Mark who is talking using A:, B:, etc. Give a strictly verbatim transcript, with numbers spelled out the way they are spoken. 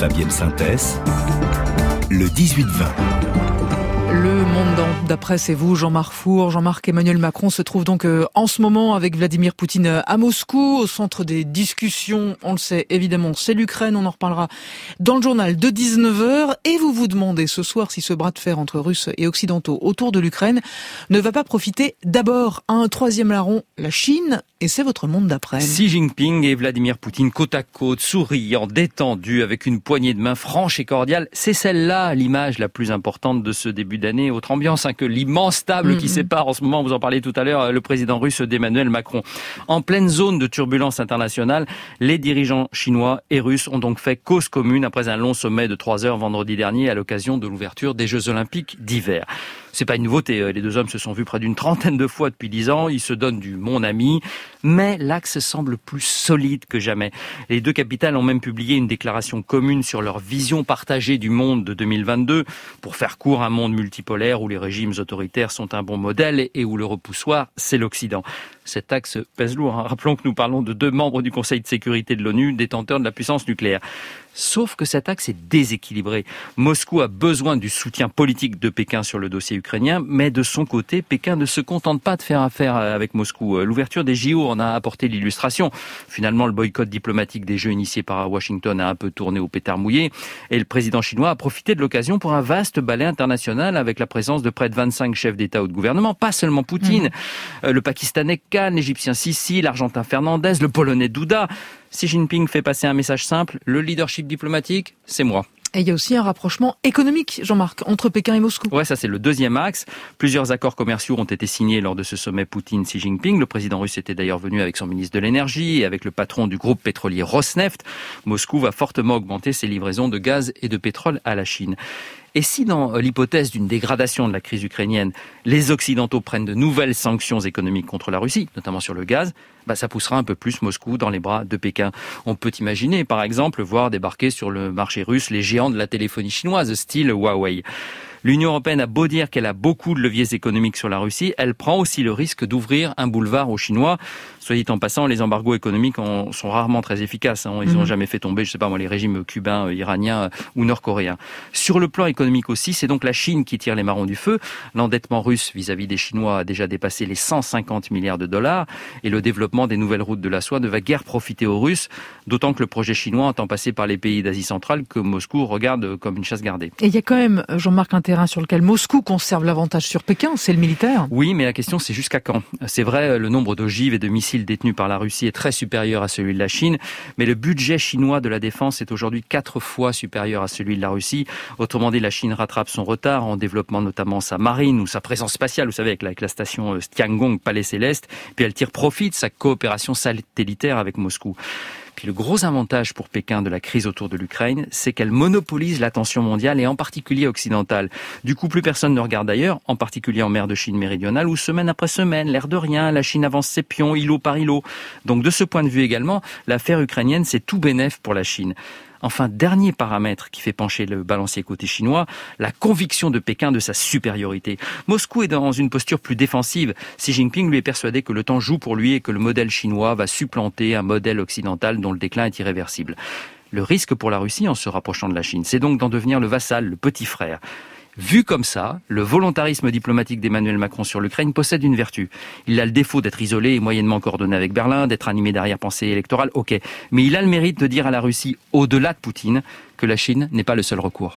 A: Fabienne Synthès, le dix-huit vingt.
B: Le monde d'après, c'est vous, Jean-Marc Four. Jean-Marc Emmanuel Macron se trouve donc euh, en ce moment avec Vladimir Poutine à Moscou, au centre des discussions. On le sait, évidemment, c'est l'Ukraine. On en reparlera dans le journal de dix-neuf heures. Et vous vous demandez ce soir si ce bras de fer entre Russes et Occidentaux autour de l'Ukraine ne va pas profiter d'abord à un troisième larron, la Chine. Et c'est votre monde d'après.
C: Xi Jinping et Vladimir Poutine côte à côte, souriant, détendus, avec une poignée de main franche et cordiale. C'est celle-là l'image la plus importante de ce début d'année. Autre ambiance hein, que l'immense table mmh. qui sépare en ce moment, vous en parliez tout à l'heure, le président russe d'Emmanuel Macron. En pleine zone de turbulence internationale, les dirigeants chinois et russes ont donc fait cause commune après un long sommet de trois heures vendredi dernier à l'occasion de l'ouverture des Jeux Olympiques d'hiver. C'est pas une nouveauté, les deux hommes se sont vus près d'une trentaine de fois depuis dix ans, ils se donnent du mon ami, mais l'axe semble plus solide que jamais. Les deux capitales ont même publié une déclaration commune sur leur vision partagée du monde de deux mille vingt-deux, pour faire court, un monde multipolaire où les régimes autoritaires sont un bon modèle et où le repoussoir, c'est l'Occident. Cet axe pèse lourd. Hein. Rappelons que nous parlons de deux membres du Conseil de sécurité de l'ONU, détenteurs de la puissance nucléaire. Sauf que cet axe est déséquilibré. Moscou a besoin du soutien politique de Pékin sur le dossier ukrainien, mais de son côté, Pékin ne se contente pas de faire affaire avec Moscou. L'ouverture des J O en a apporté l'illustration. Finalement, le boycott diplomatique des Jeux initié par Washington a un peu tourné au pétard mouillé, et le président chinois a profité de l'occasion pour un vaste ballet international avec la présence de près de vingt-cinq chefs d'État ou de gouvernement, pas seulement Poutine, mmh. le Pakistanais Khan, l'Égyptien Sisi, l'Argentin Fernandez, le Polonais Duda. Xi Jinping fait passer un message simple, le leadership diplomatique, c'est moi.
B: Et il y a aussi un rapprochement économique, Jean-Marc, entre Pékin et Moscou.
C: Ouais, ça c'est le deuxième axe. Plusieurs accords commerciaux ont été signés lors de ce sommet Poutine-Xi Jinping. Le président russe était d'ailleurs venu avec son ministre de l'énergie et avec le patron du groupe pétrolier Rosneft. Moscou va fortement augmenter ses livraisons de gaz et de pétrole à la Chine. Et si dans l'hypothèse d'une dégradation de la crise ukrainienne, les Occidentaux prennent de nouvelles sanctions économiques contre la Russie, notamment sur le gaz, bah ça poussera un peu plus Moscou dans les bras de Pékin. On peut imaginer, par exemple, voir débarquer sur le marché russe les géants de la téléphonie chinoise, style Huawei. L'Union européenne a beau dire qu'elle a beaucoup de leviers économiques sur la Russie, elle prend aussi le risque d'ouvrir un boulevard aux Chinois. Soit dit en passant, les embargos économiques en sont rarement très efficaces. Hein. Ils n'ont mmh. jamais fait tomber, je sais pas moi, les régimes cubains, iraniens ou nord-coréens. Sur le plan économique aussi, c'est donc la Chine qui tire les marrons du feu. L'endettement russe vis-à-vis des Chinois a déjà dépassé les cent cinquante milliards de dollars. Et le développement des nouvelles routes de la soie ne va guère profiter aux Russes, d'autant que le projet chinois entend passer par les pays d'Asie centrale que Moscou regarde comme une chasse gardée.
B: Et il y a quand même, Jean-Marc, un terrain sur lequel Moscou conserve l'avantage sur Pékin, c'est le militaire.
C: Oui, mais la question c'est jusqu'à quand ? C'est vrai, le nombre d'ogives et de missiles détenus par la Russie est très supérieur à celui de la Chine, mais le budget chinois de la défense est aujourd'hui quatre fois supérieur à celui de la Russie. Autrement dit, la Chine rattrape son retard en développant notamment sa marine ou sa présence spatiale, vous savez, avec la, avec la station Tiangong, Palais Céleste, puis elle tire profit de sa coopération satellitaire avec Moscou. Puis le gros avantage pour Pékin de la crise autour de l'Ukraine, c'est qu'elle monopolise l'attention mondiale et en particulier occidentale. Du coup, plus personne ne regarde ailleurs, en particulier en mer de Chine méridionale, où semaine après semaine, l'air de rien, la Chine avance ses pions, îlot par îlot. Donc de ce point de vue également, l'affaire ukrainienne, c'est tout bénef pour la Chine. Enfin, dernier paramètre qui fait pencher le balancier côté chinois, la conviction de Pékin de sa supériorité. Moscou est dans une posture plus défensive. Xi Jinping lui est persuadé que le temps joue pour lui et que le modèle chinois va supplanter un modèle occidental dont le déclin est irréversible. Le risque pour la Russie en se rapprochant de la Chine, c'est donc d'en devenir le vassal, le petit frère. Vu comme ça, le volontarisme diplomatique d'Emmanuel Macron sur l'Ukraine possède une vertu. Il a le défaut d'être isolé et moyennement coordonné avec Berlin, d'être animé d'arrière-pensée électorale, ok. Mais il a le mérite de dire à la Russie, au-delà de Poutine, que la Chine n'est pas le seul recours.